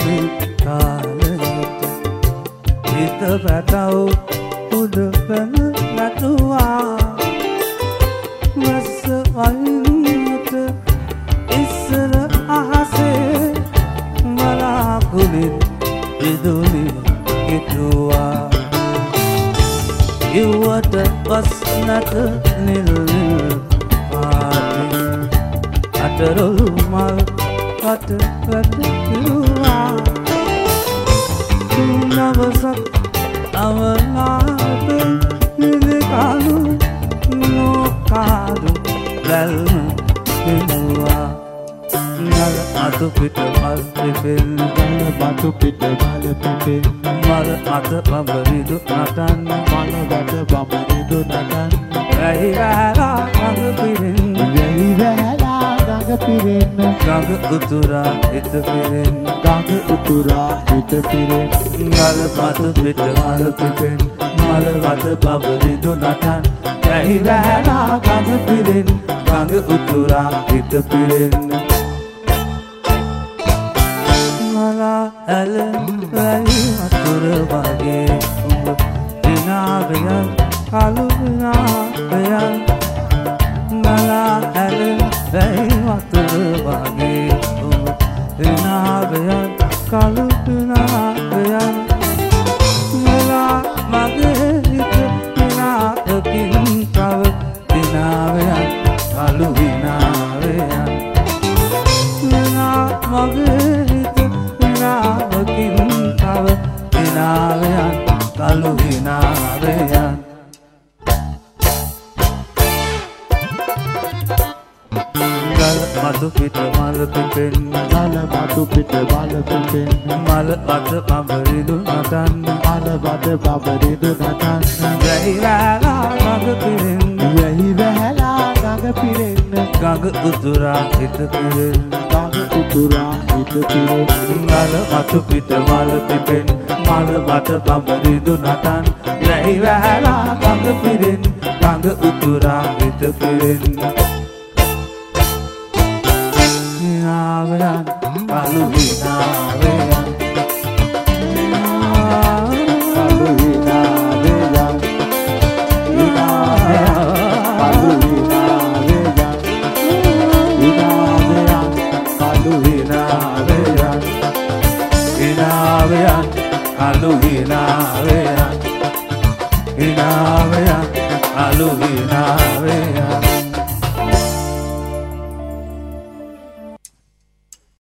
කුලි කාලයට හිත පැටව උඩ පැන නැතුවා වැස්ස වයින්ට ඉස්සර අහසේ බලාකුලින් විදුලි හිතුවා ඉව්වට වස් නැත නිල් පාටි අතරොළු මල් කට වැටිරුවා නවසක් අවලාපෙන් නිදකලු නොකාදු බැල්ම පෙනුවා මල අතු පිට මල් පිපෙන් මල බතු පිට මල පිපෙන් මල අත බඹරිදු නටන් මල බත බඹරිදු නටන් වැහි වැලා ගඟ පිරෙන් වැහි වැලා ගඟ පිරෙන් ගඟ උතුරා හිත පිරෙන් ගඟ උතුරා හිත පිරෙන් මල බතු පිට මල පිපෙන් මල බත බඹරිදු නටන් වැහි වැලා ගඟ පිරෙන් ගඟ උතුරා හිත පිරෙන් ඇල වැලි වතුර වගේ උඹ විනාවයන් කලු විනාවයන් මලා ඇල වැලි වතුර වගේ උඹ විනාවයන් කලු විනාවයන් මලා මගේ හිත විනාවකින් තව විනාවයන් කලු විනාවයන් මලා මගේ නාවකින් තව විනාවයන් කලු විනාවයන් ගල් මතු පිට මල පිපෙන් මල මතු පිට මල පිපෙන් මල අත බඹරිදු නටන් මල බත බඹරිදු නටන් වැහි වැලා ගඟ පිරෙන් වැහි වැලා ගඟ පිරෙන් ගඟ උතුරා හිත පිරෙන් ගඟ උතුරා හිත පිරෙන් මල මතු පිට මල පිපෙන් මල බත බඹරිදු නටන් වැහි වැලා ගඟ පිරෙන් ගඟ උතුරා හිත පිරෙන් විනාවයන් කලු විනාවයන් කලු විනාවයන් කලු විනාවයන් විනාවයන් කලු විනාවයන් විනාවයන් කලු විනාවයන් විනාවයන් කලු විනාවයන්